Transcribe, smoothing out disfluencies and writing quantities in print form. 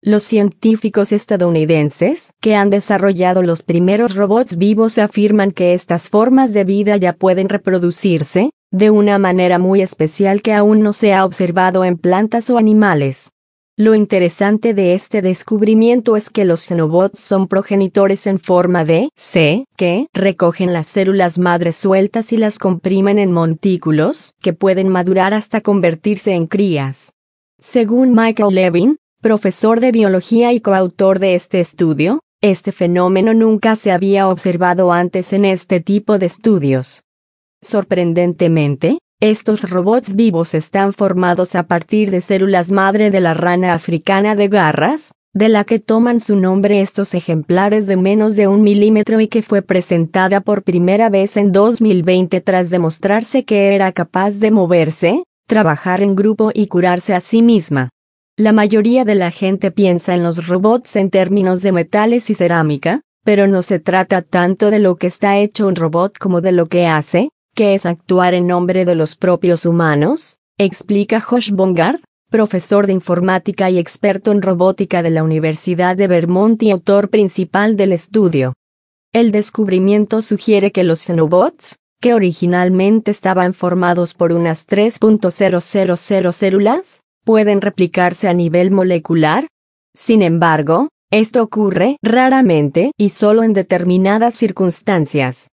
Los científicos estadounidenses, que han desarrollado los primeros robots vivos, afirman que estas formas de vida ya pueden reproducirse, de una manera muy especial que aún no se ha observado en plantas o animales. Lo interesante de este descubrimiento es que los xenobots son progenitores en forma de C, que recogen las células madre sueltas y las comprimen en montículos, que pueden madurar hasta convertirse en crías. Según Michael Levin, profesor de biología y coautor de este estudio, este fenómeno nunca se había observado antes en este tipo de estudios. Sorprendentemente, estos robots vivos están formados a partir de células madre de la rana africana de garras, de la que toman su nombre estos ejemplares de menos de 1 milímetro y que fue presentada por primera vez en 2020 tras demostrarse que era capaz de moverse, trabajar en grupo y curarse a sí misma. La mayoría de la gente piensa en los robots en términos de metales y cerámica, pero no se trata tanto de lo que está hecho un robot como de lo que hace, que es actuar en nombre de los propios humanos, explica Josh Bongard, profesor de informática y experto en robótica de la Universidad de Vermont y autor principal del estudio. El descubrimiento sugiere que los xenobots, que originalmente estaban formados por unas 3.000 células, pueden replicarse a nivel molecular. Sin embargo, esto ocurre raramente y solo en determinadas circunstancias.